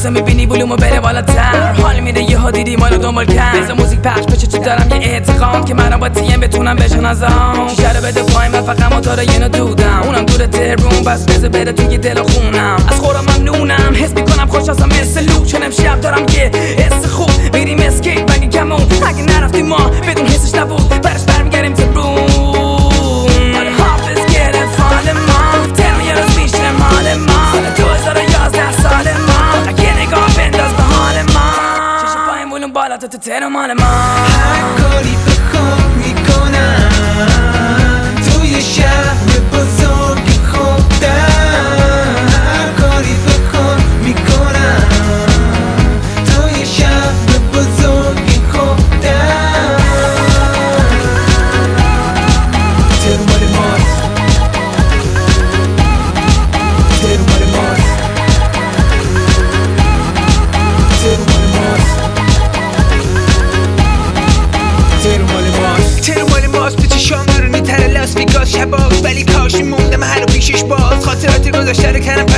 عکسا میبینی ولومو بره بالاتر، حال میره یهو دیدی مالو دنبال کرد. بذار موزیک پخش بشه چه دارم یه اعتقام که منو با تیم بتونم بشناسم. شیشه رو بده پای من فقط موتور یه دودم، اونم دور تهرون بس بذار بره توی دل خونم. از خورم ممنونم، حس میکنم خوش هستم مثل لو، چون امشب دارم که حس خوب میریم اسکیت مگه کمون. اگه نرفتیم ما بدون حسش نبود برش برمیگردیم تهرون. آره حافظ گرفت حال ما، ترم یه روز میشه مال ما. سال 2011 سال ما، اگه نگاه بنداز به حال ما. چشم پایم ولوم بالا تو تهرون مال ما. هر کاری بخوام میکنم توی شهر بزرگ خودم. هر کاری بخوام میکنم توی شهر بزرگ خودم. تهرون مال ماست، تهرون مال ماست، تهرون مال ماست، تهرون مال ماست. تهرون مال ماست به چشام نورونی تر لاس ویگاس شباز، ولی کاش میموندم هر پیشش باز. خاطرات گذشته رو کردم